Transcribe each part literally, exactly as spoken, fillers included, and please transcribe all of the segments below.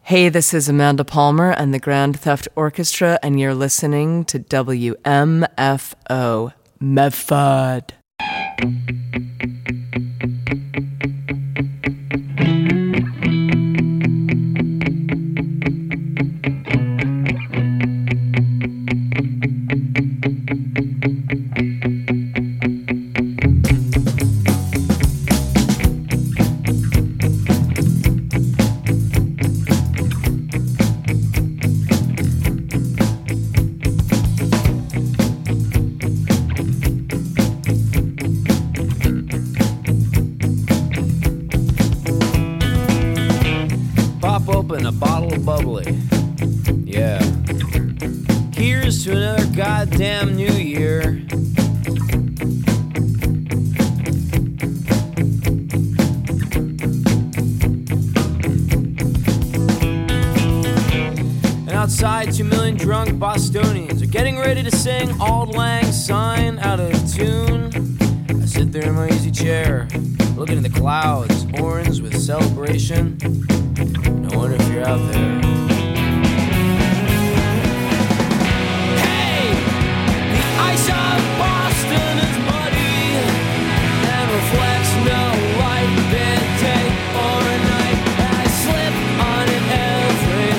Hey, this is Amanda Palmer and the Grand Theft Orchestra, and you're listening to W M F O, Medford. Goddamn New Year. And outside, two million drunk Bostonians are getting ready to sing Auld Lang Syne out of tune. I sit there in my easy chair, looking at the clouds, orange with celebration. And I wonder if you're out there. Ice of Boston is muddy and reflects no light, day or night. I slip on it every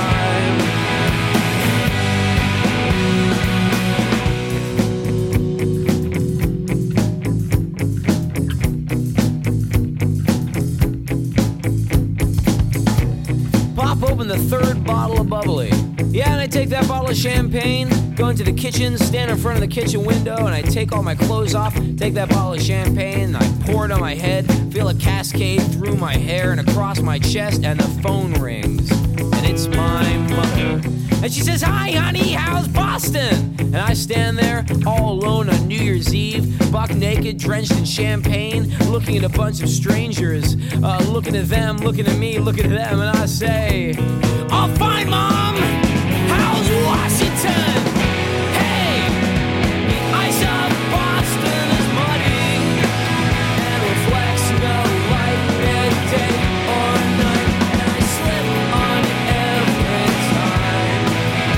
time. Pop open the third bottle of bubbly. Yeah, and I take that bottle of champagne, go into the kitchen, stand in front of the kitchen window, and I take all my clothes off, take that bottle of champagne, and I pour it on my head, feel a cascade through my hair and across my chest, and the phone rings. And it's my mother. And she says, "Hi, honey, how's Boston?" And I stand there all alone on New Year's Eve, buck naked, drenched in champagne, looking at a bunch of strangers, uh, looking at them, looking at me, looking at them, and I say, "All fine, Mom! How's Washington? Hey, the ice of Boston is muddy and reflects no light, midday or night, and I slip on it every time.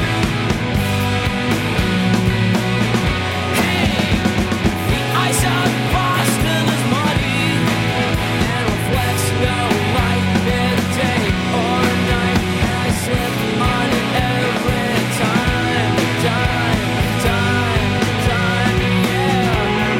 Hey, the ice of Boston is muddy and reflects no light, midday or night, and I slip on it every time, time, time, time, yeah."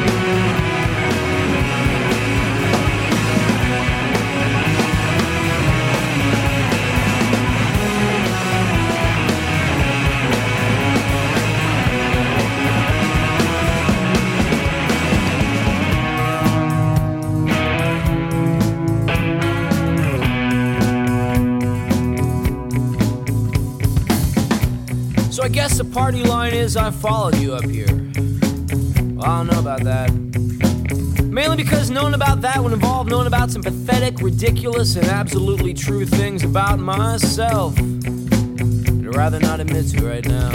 So I guess the party line is I followed you up here. Well, I don't know about that. Mainly because knowing about that would involve knowing about some pathetic, ridiculous, and absolutely true things about myself I'd rather not admit to right now.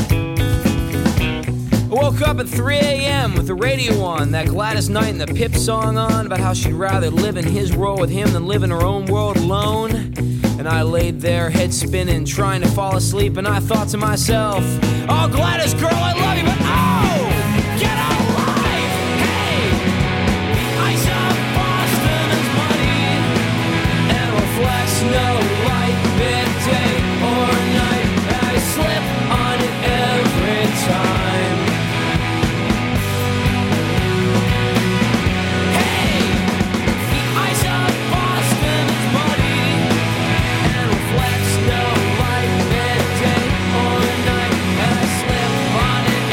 I woke up at three a.m. with the radio on, that Gladys Knight and the Pip song on, about how she'd rather live in his world with him than live in her own world alone. And I laid there, head spinning, trying to fall asleep, and I thought to myself, "Oh, Gladys, girl, I love you, but oh, get a life! Hey, the ice of Boston is muddy and reflects no light, midday or night, and I slip on it every time. Hey, the ice of Boston is muddy and reflects no light, midday or night, and I slip on it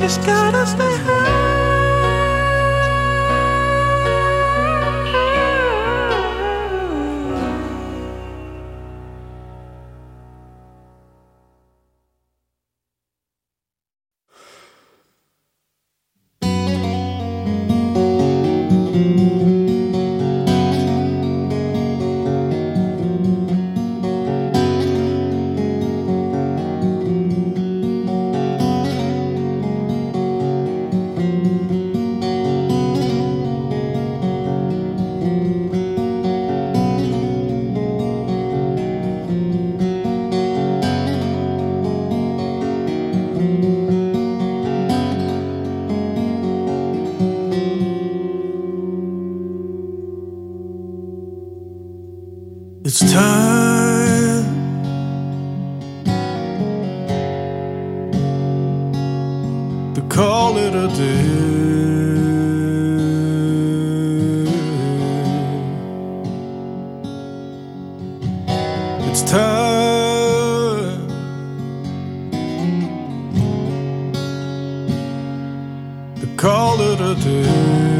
just gotta stay high. It's time to call it a day. It's time to call it a day.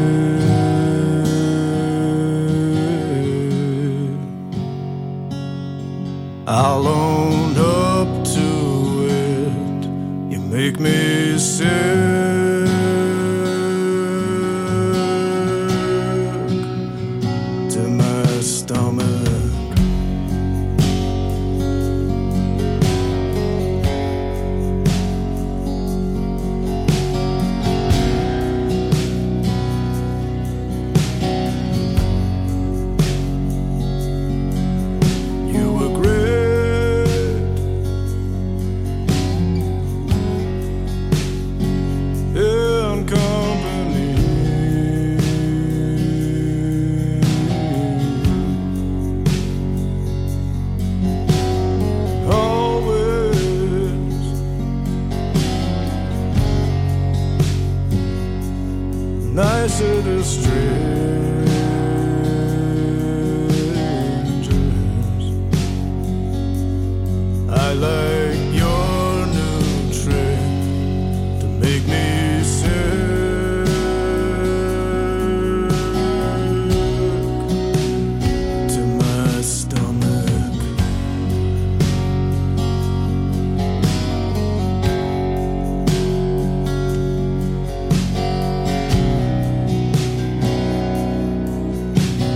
I'll own up to it. You make me sick to my stomach. Nicer to strangers. I like your new trick to make me sick to my stomach.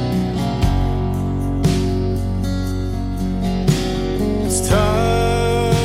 It's time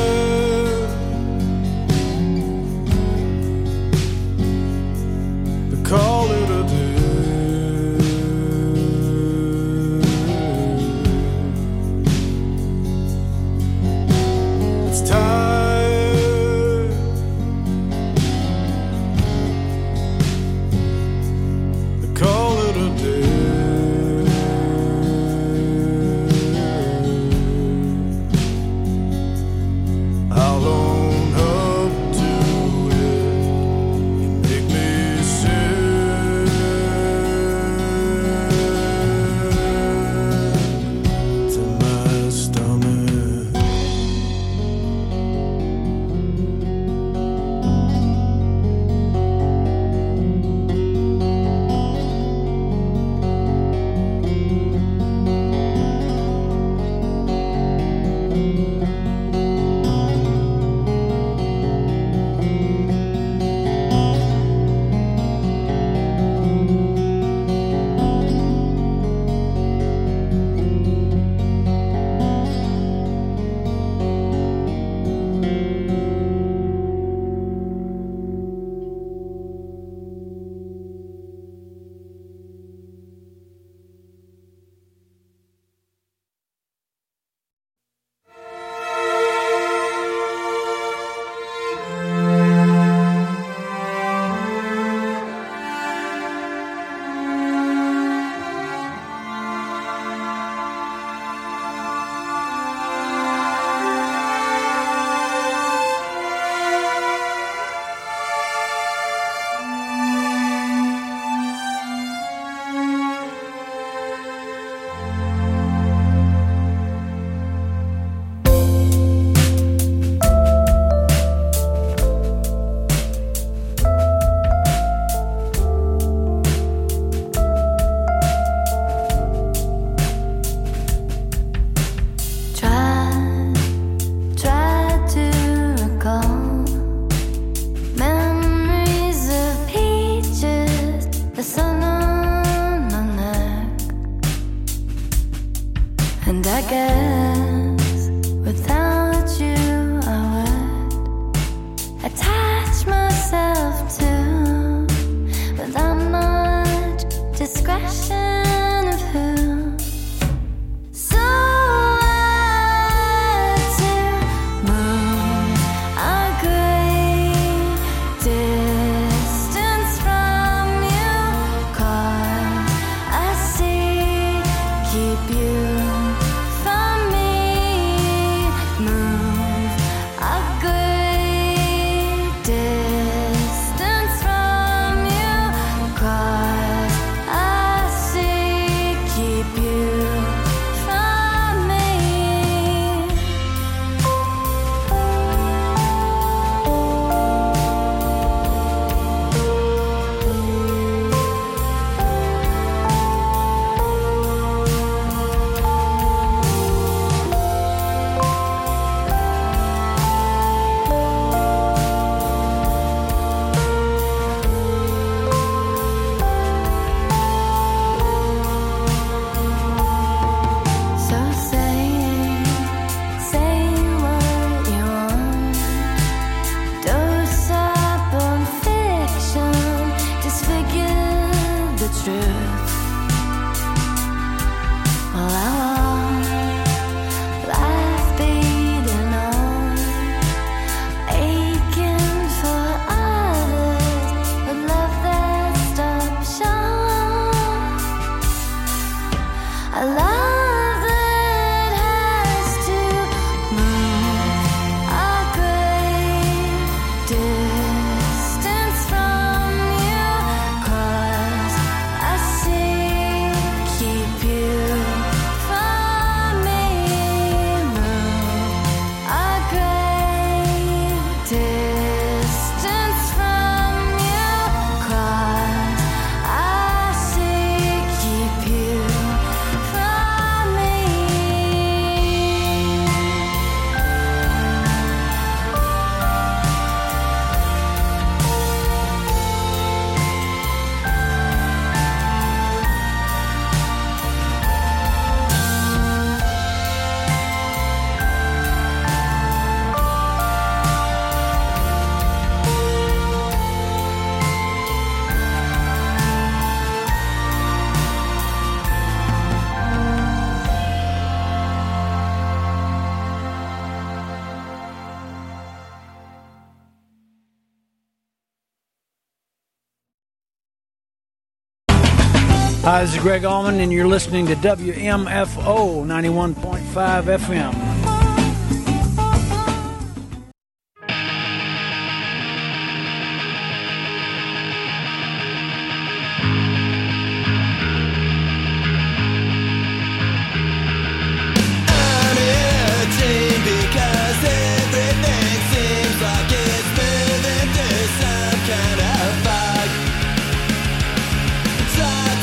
Hi, this is Greg Allman, and you're listening to W M F O ninety-one point five F M.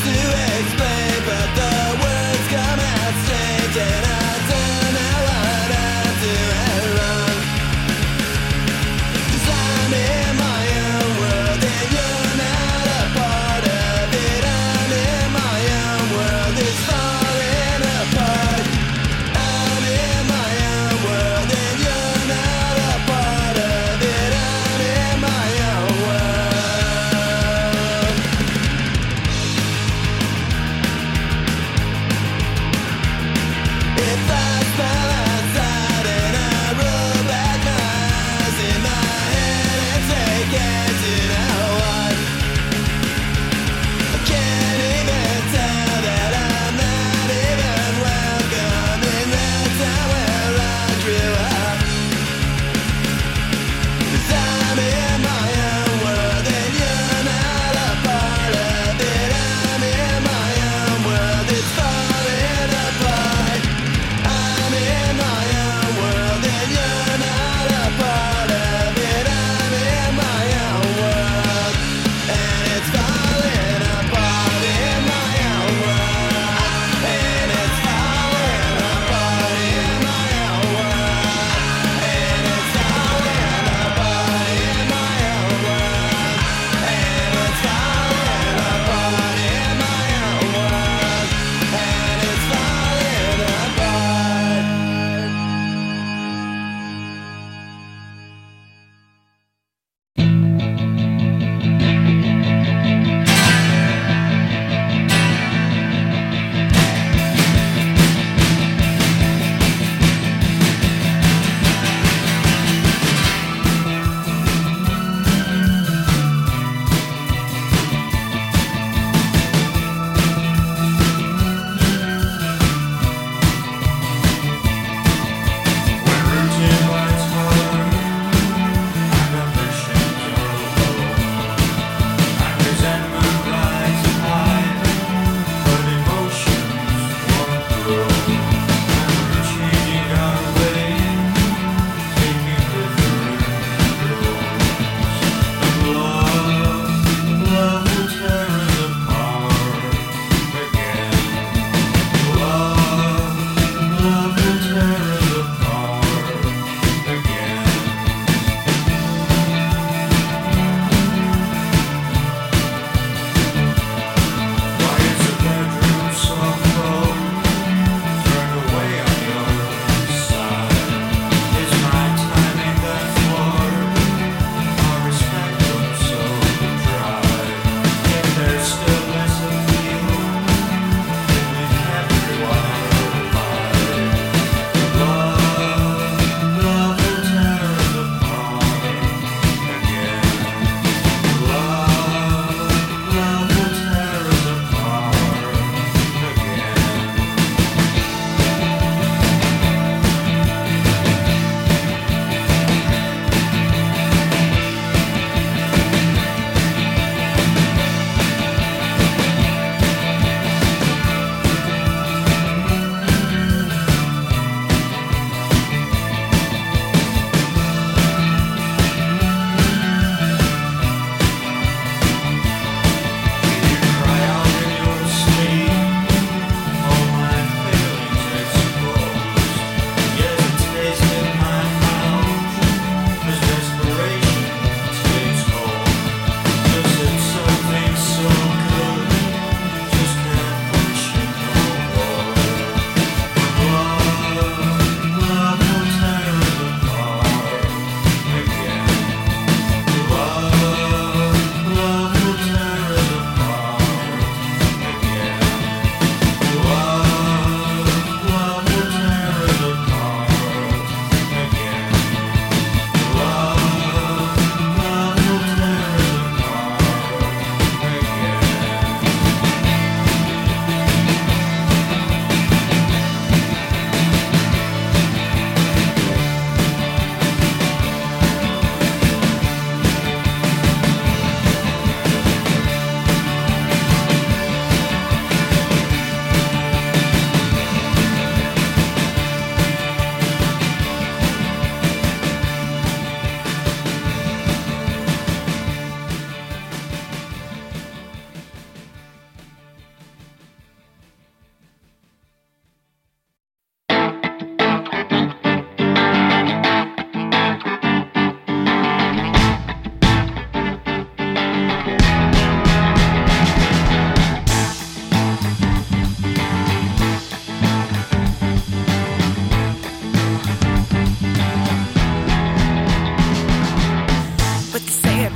Explain, but the words come out straight, and I don't know what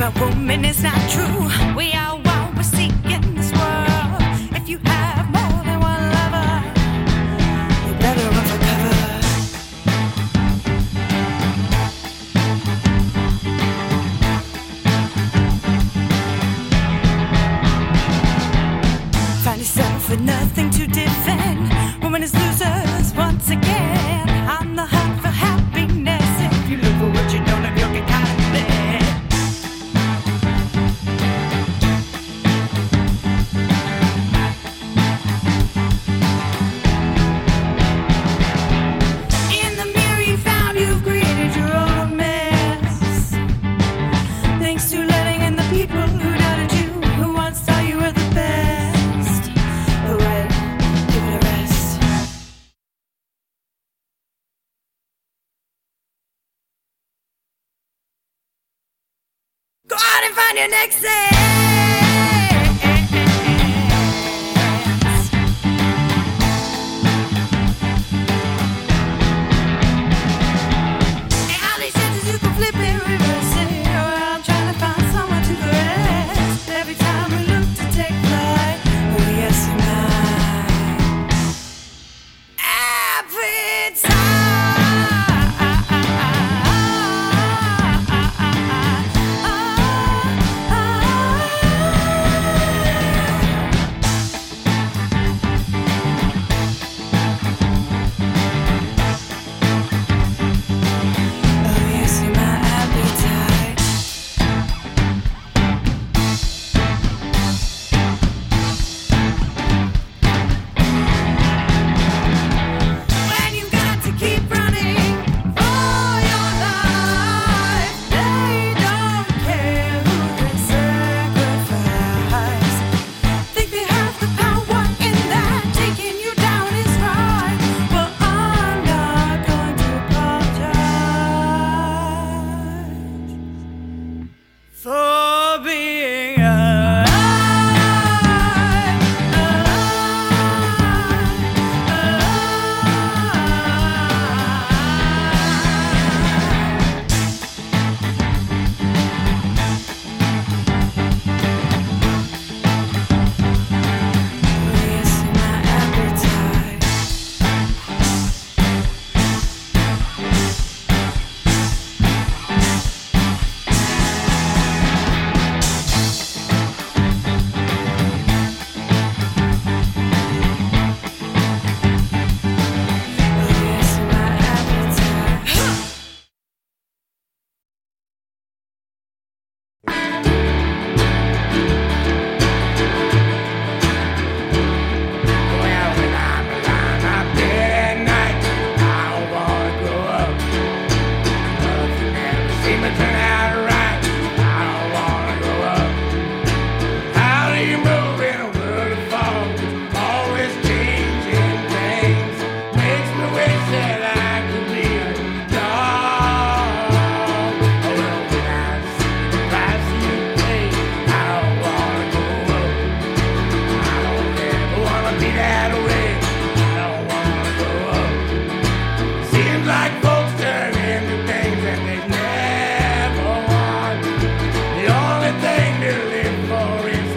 a woman is not true. We are what we seek in this world. If you have more than one lover, you better run for cover. Find yourself with nothing to defend. Woman is losers once again. On the hunt for happiness. If you look for what you don't have, you'll get caught in bed. In the mirror you found you've created your own mess. Thanks to letting in the people who doubted you, who once thought you were the best. But wait, give it a rest. Go out and find your next sex. And all these chances you can flip it, reverse it. Around trying to find someone to caress. Every time we look to take flight, oh yes you might. Appetite. When you've got to keep running for your life, they don't care who they sacrifice. Think they have the power in that taking you down is right. Well, I'm not going to apologize for being alive. Yes, my appetite. Yes, my appetite. Well, when I'm lying up there at night, I don't wanna grow up. Nothing ever seems to turn out right. I don't wanna grow up. How do you move in a world of fog? Always changing things. Makes me wish that I could be a dog. Oh, well, when I see the price you pay, I don't wanna grow up. I don't ever wanna be that way. I don't wanna grow up. Seems like folks turn into things that they never want. The only thing to live for is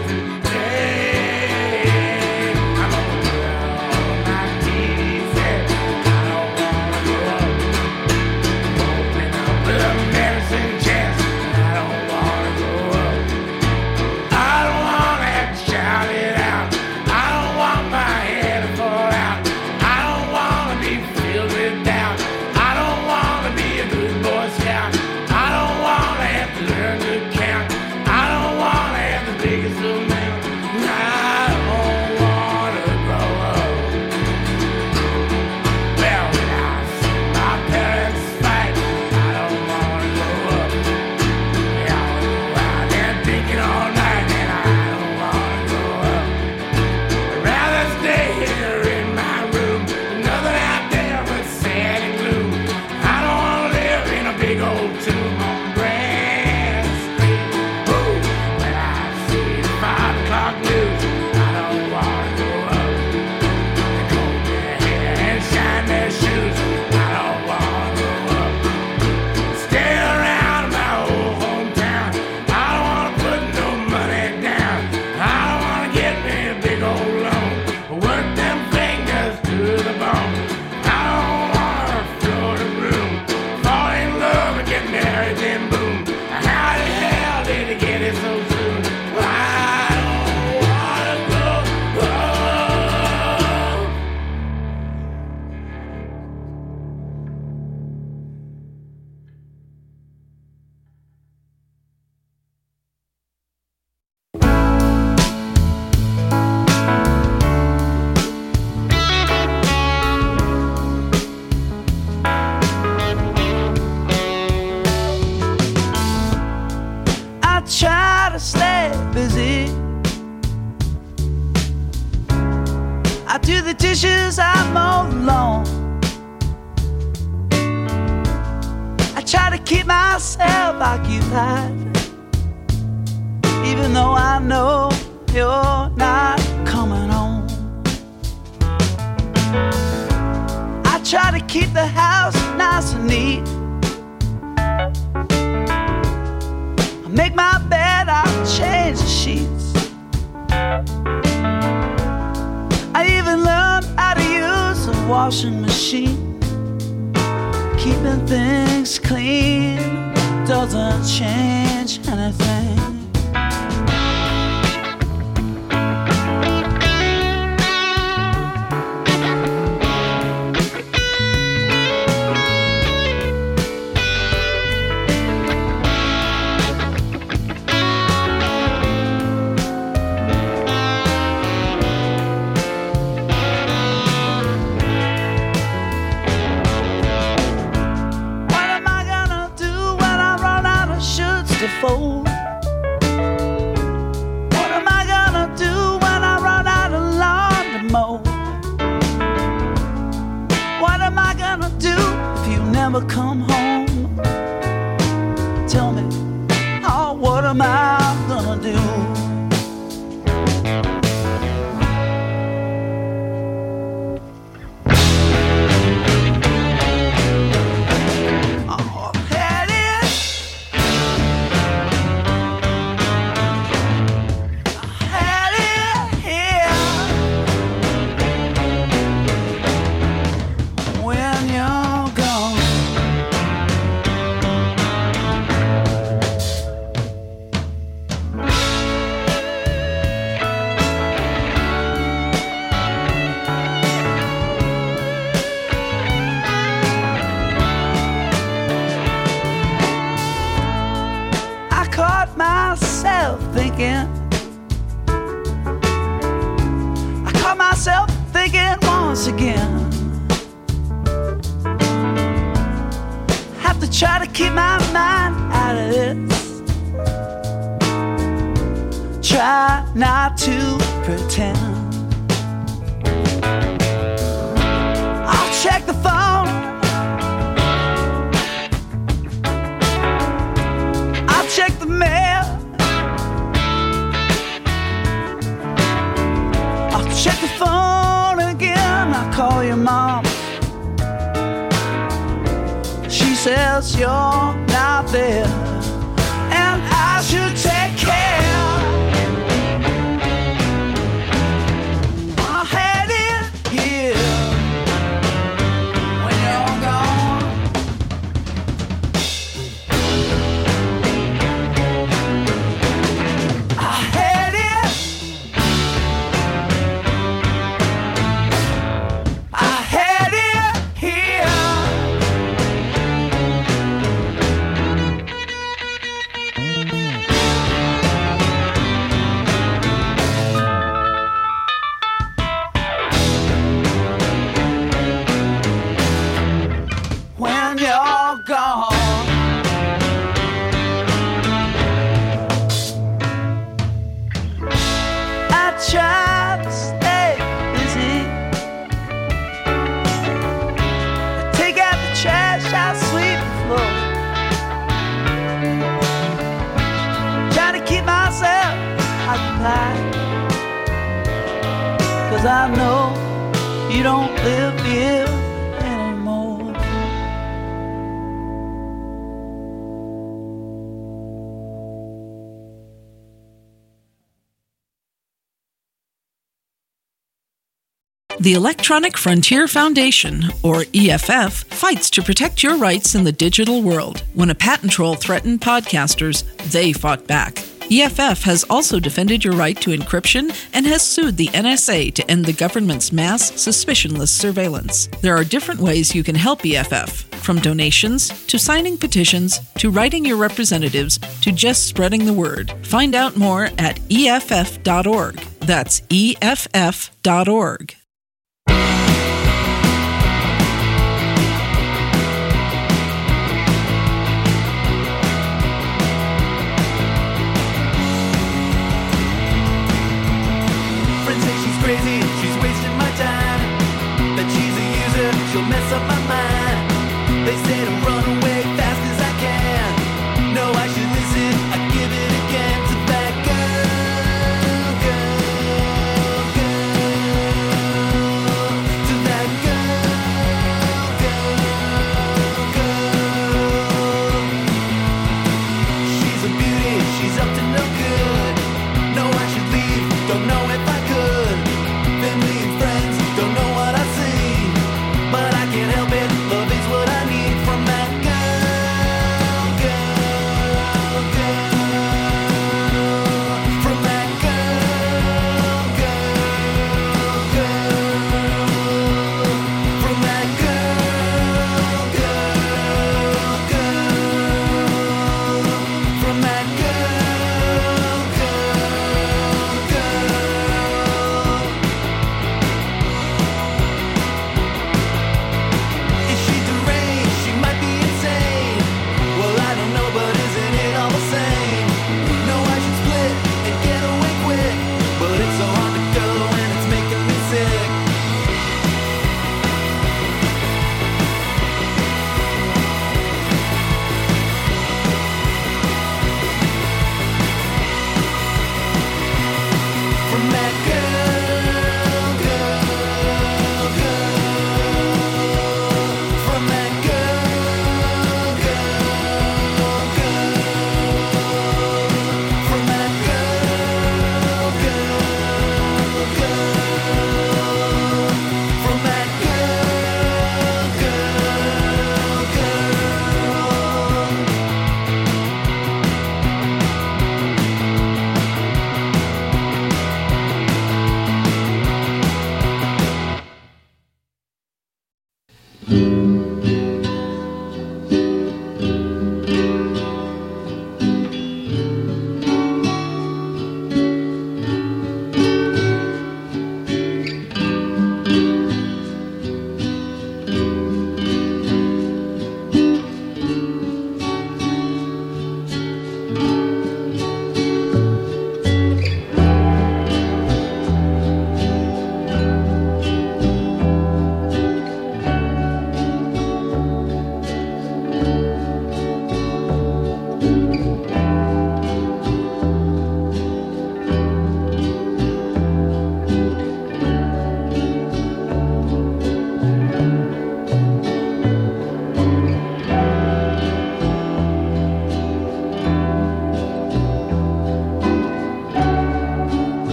today. I'm gonna put all my teeth in. I don't wanna grow up. Open up the medicine chest. I don't wanna grow up. I don't wanna have to shout it out. I don't want my head to fall out. I don't wanna be filled with doubt. I don't wanna be a good Boy Scout. I don't wanna have to learn to count. I don't wanna have the biggest amount. I don't wanna grow up. Well, when I see my parents fight, I don't wanna grow up. They always go out there drinking all night, and I don't wanna grow up. I'd rather stay here in my room, nothing out there but sad and gloom. I don't wanna live in a big old tomb on Grand Street. Ooh, when I see the five o'clock news, I don't wanna grow up. They comb their hair and shine their shoes. I don't wanna grow up. Stay around my old hometown. I don't the dishes, I mow the lawn. I try to keep myself occupied, even though I know you're not coming home. I try to keep the house nice and neat. I make my bed, I change the sheets. I even learned how to use a washing machine. Keeping things clean doesn't change anything. Fold. What am I gonna do when I run out of lawn to mow? What am I gonna do if you never come home? Tell me, oh, what am I gonna do? Thinking, I caught myself thinking once again. Have to try to keep my mind out of this. Try not to pretend. I'll check the phone. I'll check the mail. Check the phone again, I call your mom. She says you're not there, and I should take care. I had it here when you're gone. I had it. Cause I know you don't live here anymore. The Electronic Frontier Foundation, or E F F, fights to protect your rights in the digital world. When a patent troll threatened podcasters, they fought back. E F F has also defended your right to encryption and has sued the N S A to end the government's mass, suspicionless surveillance. There are different ways you can help E F F, from donations, to signing petitions, to writing your representatives, to just spreading the word. Find out more at E F F dot org. That's E F F dot org. Crazy, she's wasting my time.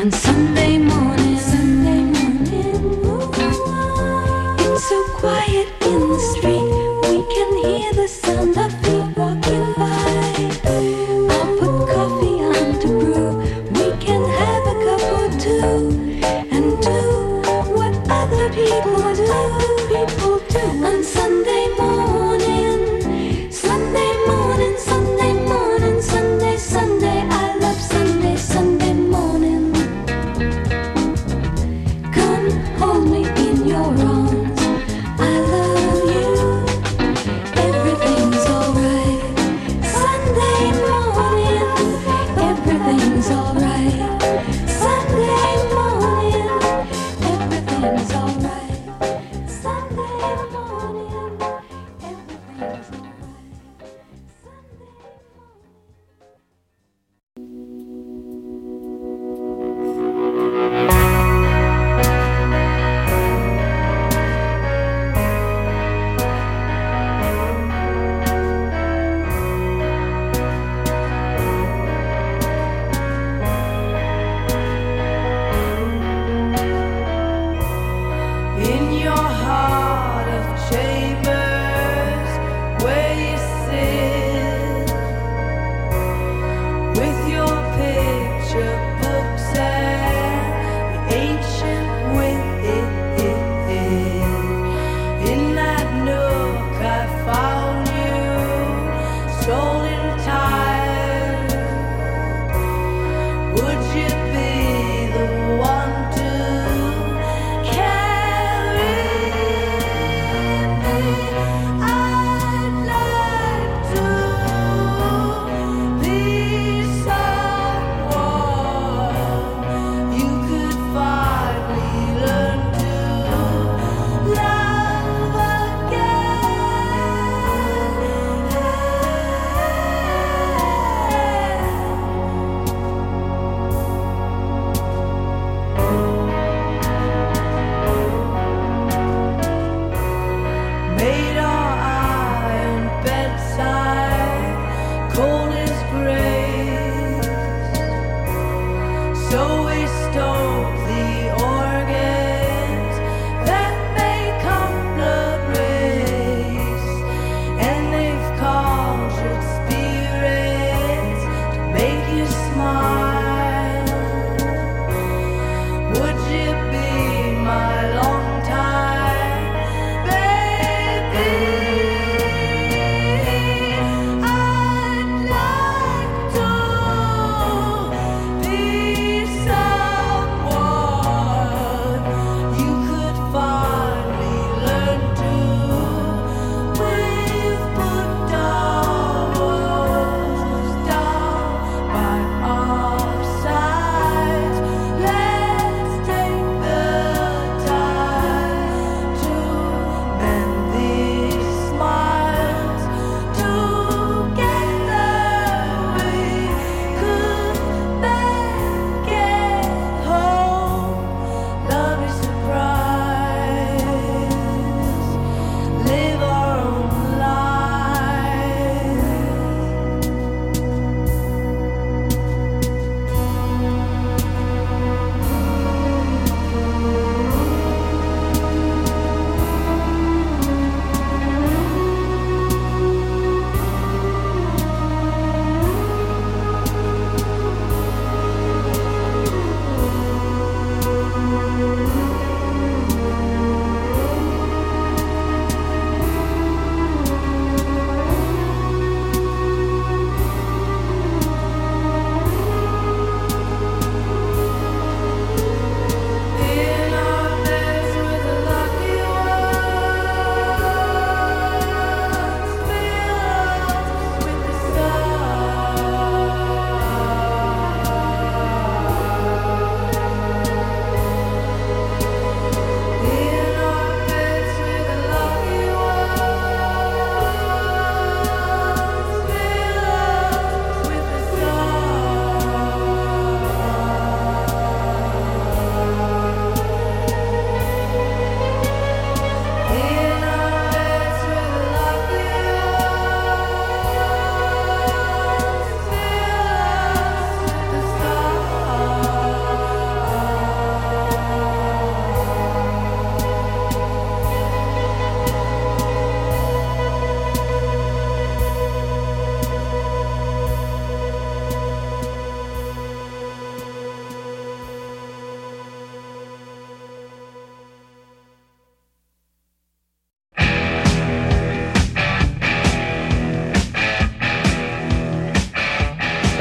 on Sunday morning, Sunday morning. It's so quiet in the street, we can hear the sound of feet walking by. I'll put coffee on to brew, we can have a cup or two, and do what other people do, people do on Sunday morning, Sunday morning, Sunday morning, Sunday, Sunday. I love Sunday, Sunday morning. Come hold me in your arms, I love you. Everything's alright. Sunday morning, everything's alright. Sunday morning, everything's alright. Sunday morning, everything's alright. Sunday In your heart of chambers, where you sit with your picture books and the ancient wit. In that nook I found you, stolen tired. Would you be the one to carry me? I'd like to be someone you could finally learn to love again. Made our iron bedside cold as grace, so we stoked the organs that make our blood race, and they've conjured spirits to make you smile. Would you be my long time baby? I'd like to be someone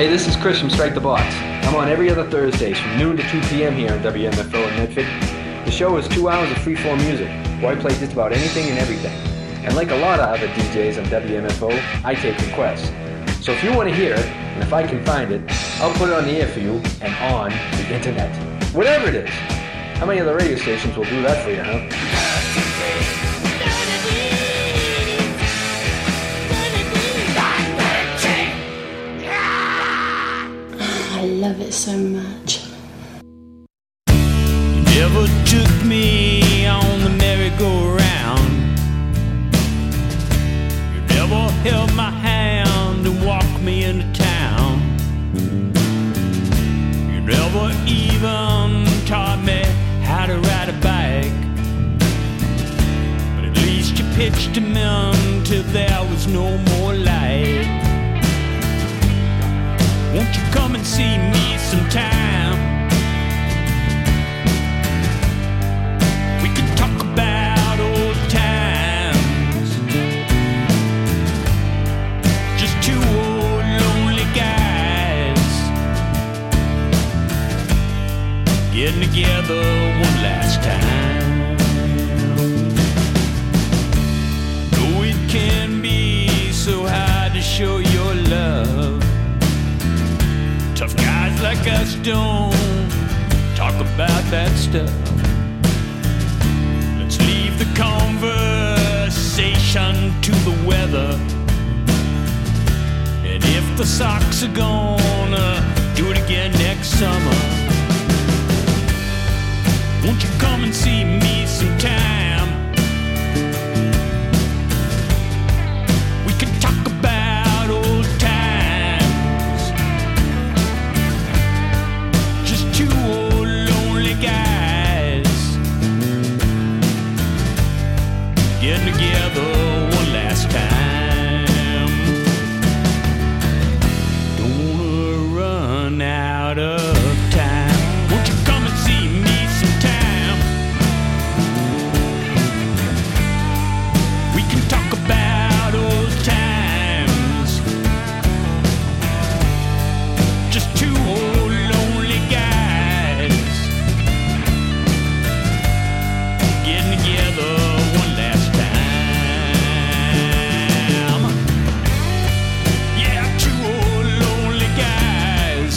Hey, this is Chris from Strike the Box. I'm on every other Thursdays from noon to two p.m. here on W M F O in Medford. The show is two hours of free-form music, where I play just about anything and everything. And like a lot of other D Js on W M F O, I take requests. So if you want to hear it, and if I can find it, I'll put it on the air for you and on the internet. Whatever it is. How many other radio stations will do that for you, huh? I love it so much. You never took me on the merry-go-round. You never held my hand and walked me into town. You never even taught me how to ride a bike. But at least you pitched him in till there was no more light. Won't you come and see me sometime? We can talk about old times. Just two old lonely guys getting together one last time. Though it can be so hard to show your love, tough guys like us don't talk about that stuff. Let's leave the conversation to the weather. And if the Sox are gonna do it again next summer, won't you come and see me sometime? We can talk about old times. Just two old lonely guys getting together one last time. Don't wanna run out of time. Won't you come and see me sometime? We can talk about old times. Just two old lonely guys getting together one last time. Yeah, two old lonely guys.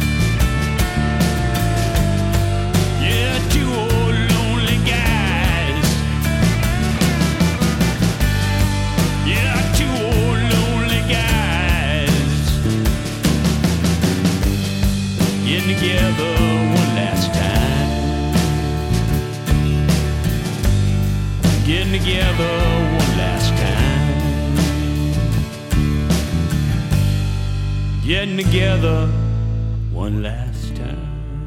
Yeah, two old lonely guys. Yeah, two old lonely guys getting together one last time. Getting together one last time. Getting together one last time.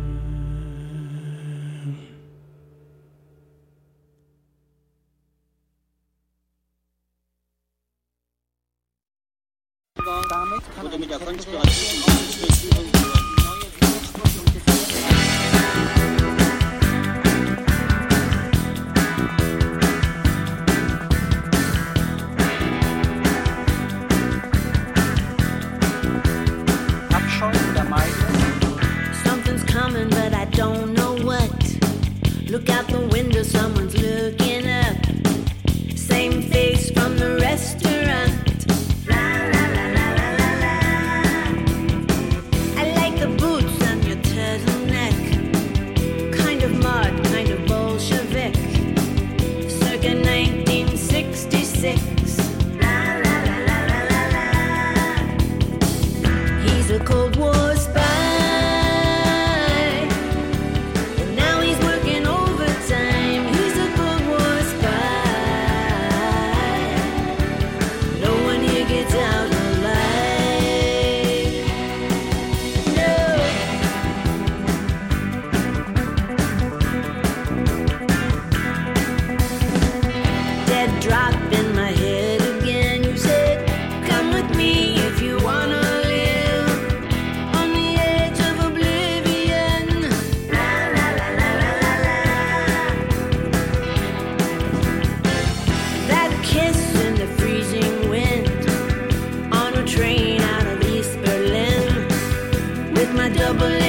Something's coming, but I don't know what. Look out the window, someone's looking up. Same face from the restaurant. La la la la la la la. I like the boots on your turtleneck. Kind of mod, kind of Bolshevik. Circa nineteen sixty-six. La la la la la la la. He's a Cold War spy. And now he's working overtime. He's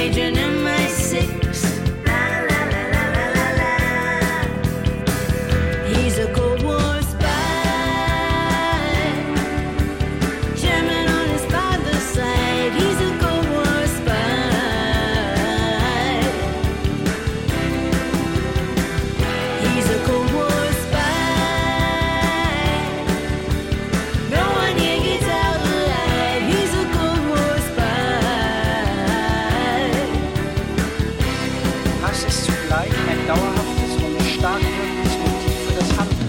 rage and M I six. La la la la la la la. He's a Cold War spy. German on his father's side. He's a Cold War spy. He's a Cold War spy. No one here gets out alive. He's a Cold War spy. Hass ist zugleich ein dauerhaftes und stark wirkendes Motiv für das Handeln.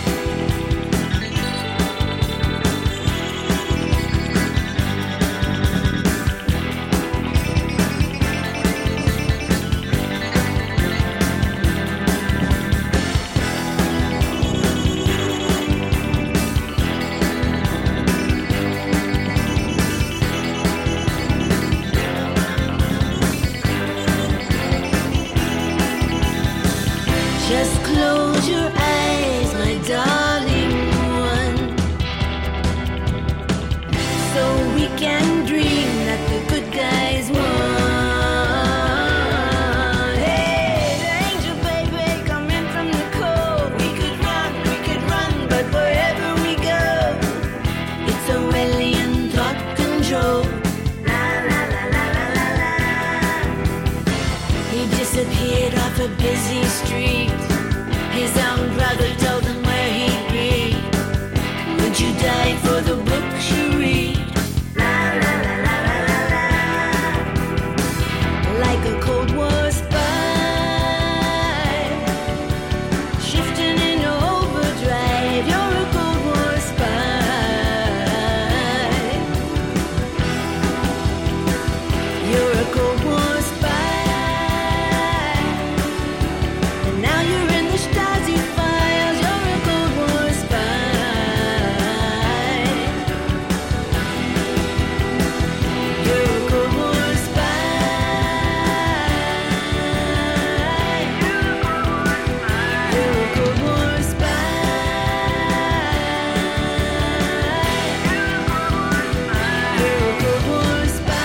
Just close your eyes, my darling one, so we can dream that the good guys won. Hey, the angel baby, coming from the cold. We could run, we could run, but wherever we go, it's Orwellian thought control. La la la la la la la. He disappeared off a busy street. His own brother told him where he'd be. Would you die for the books you read? La la la la la la la. Like a Cold War spy, shifting in overdrive. You're a Cold War spy. You're a Cold War spy. And now you're in the Stasi files. You're a Cold War spy. You're a Cold War spy. You're a Cold War spy. You're a Cold War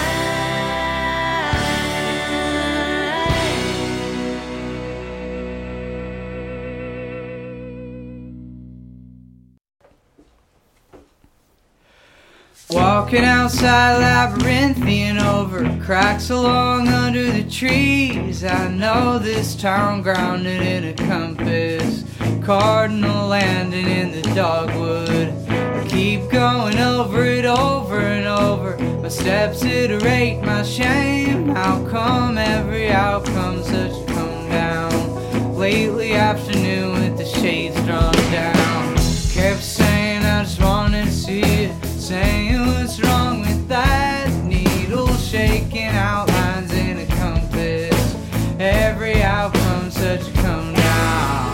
Walking outside labyrinthian over cracks along under the trees. I know this town grounded in a compass, cardinal landing in the dogwood. I keep going over it over and over. My steps iterate my shame. How come every outcome's such a come down? Lately afternoon with the shades drawn down. Kept saying I just wanted to see it. Saying what's wrong with that needle, shaking outlines in a compass. Every outcome such a come down.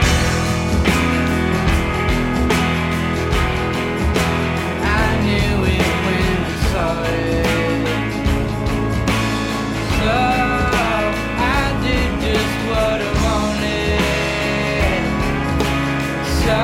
I knew it when I saw it. So I did just what I wanted. So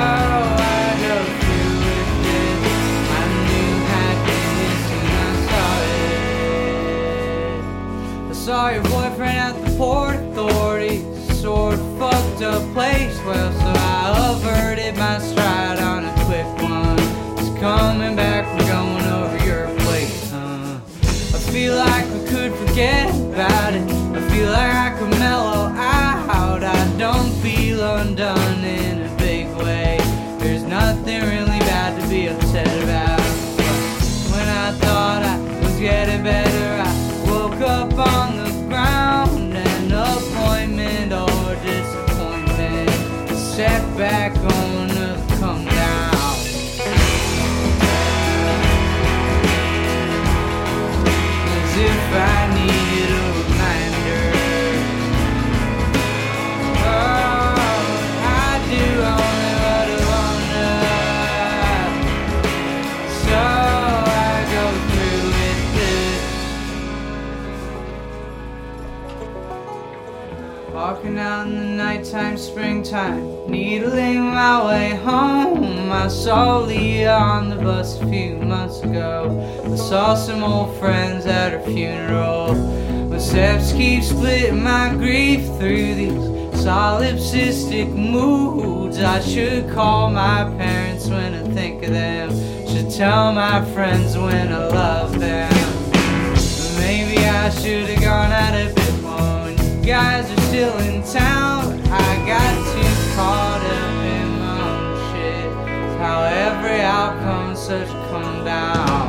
saw your boyfriend at the Port Authority, sort of fucked up place. Well, so I averted my stride on a quick one. It's coming back, we're going over your place, huh? I feel like we could forget about it. I feel like I could mellow out. I don't feel undone in a big way. There's nothing really bad to be upset about. When I thought I was getting better, I woke up on the ground. An appointment or disappointment, a setback on a come down. As if I needed a reminder. Oh, I do only what I wanna. So I go through with this. Walking out in the nighttime, springtime, needling my way home. I saw Leah on the bus a few months ago. I saw some old friends at her funeral. My steps keep splitting my grief through these solipsistic moods. I should call my parents when I think of them. Should tell my friends when I love them. Maybe I should have gone out a bit more when you guys are still in town. I got too caught up in my own shit. It's how every outcome's such a come down.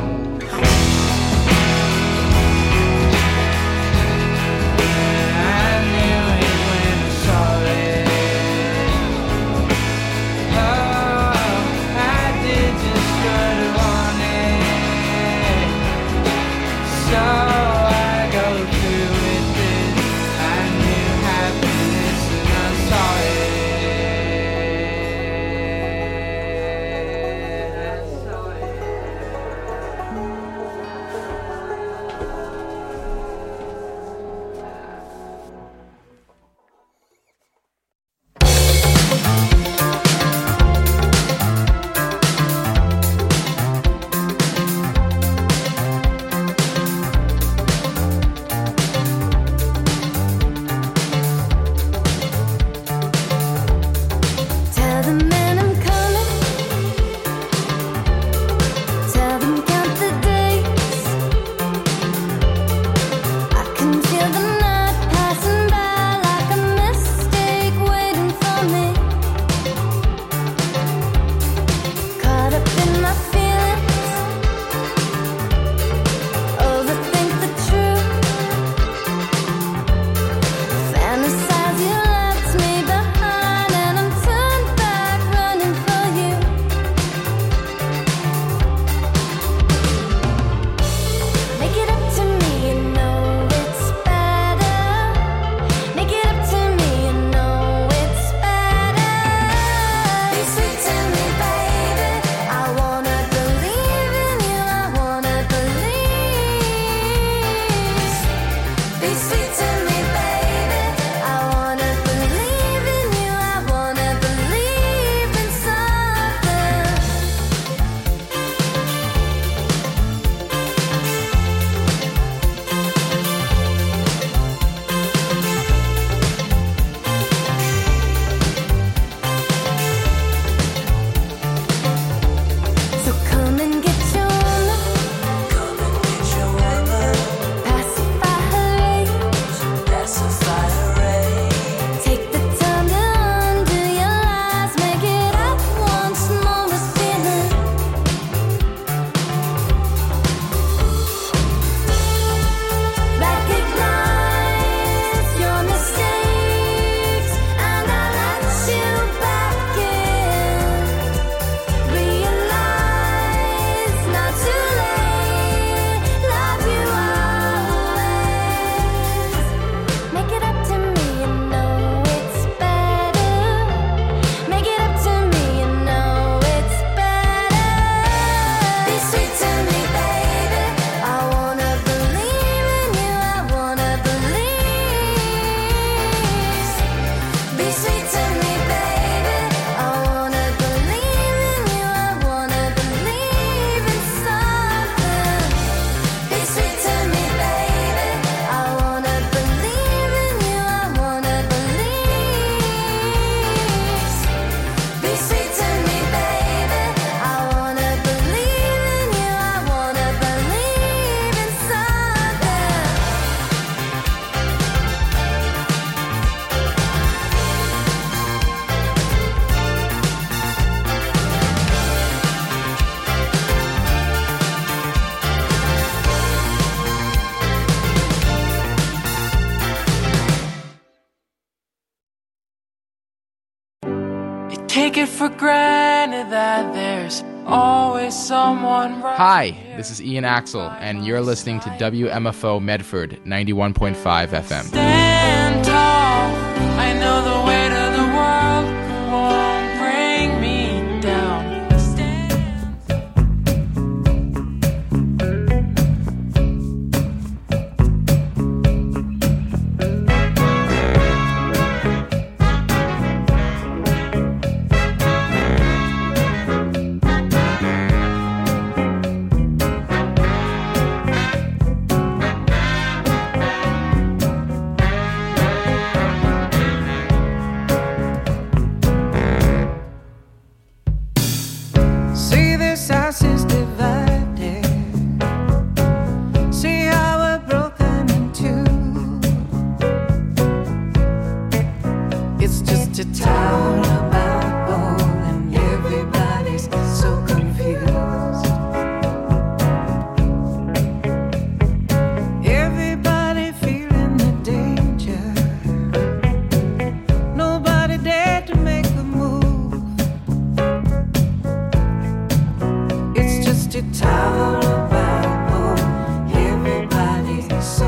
Take it for granted that there's always someone right. Hi, this is Ian Axel, and you're listening to W M F O Medford ninety-one point five F M.